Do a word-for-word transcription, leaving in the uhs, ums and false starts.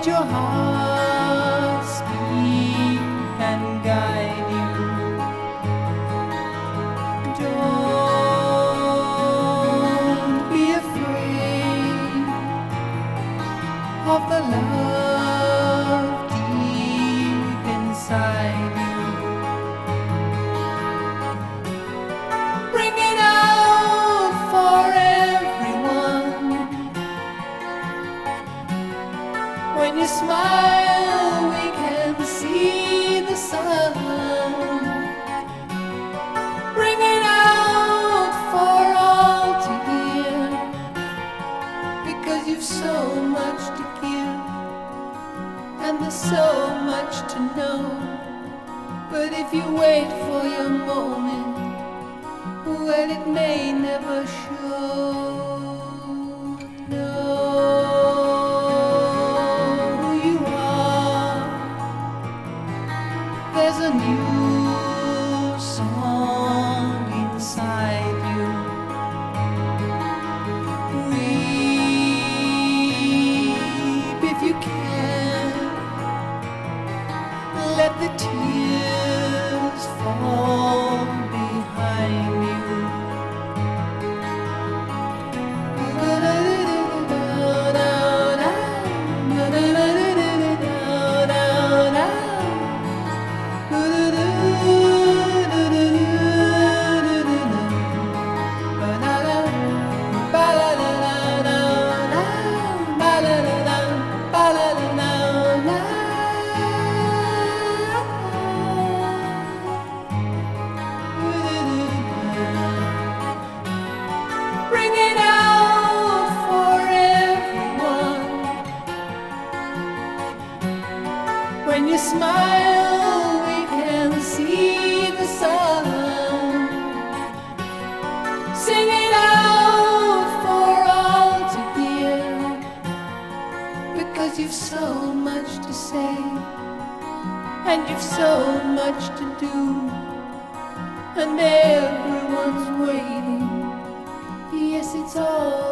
let your heart speak and guide you. Don't be afraid of the love deep inside you. Bring it out for everyone. When you smile, we can see the sun. Bring it out for all to hear, because you've so much to give, and there's so much to know. But if you wait for your moment, well, it may never show. There's a new song inside you. Weep if you can. Let the tears fall behind you. Bring it out for everyone. When you smile, we can see the sun. Sing it out for all to hear, because you've so much to say, and you've so much to do, and everyone's waiting. Yes, it's all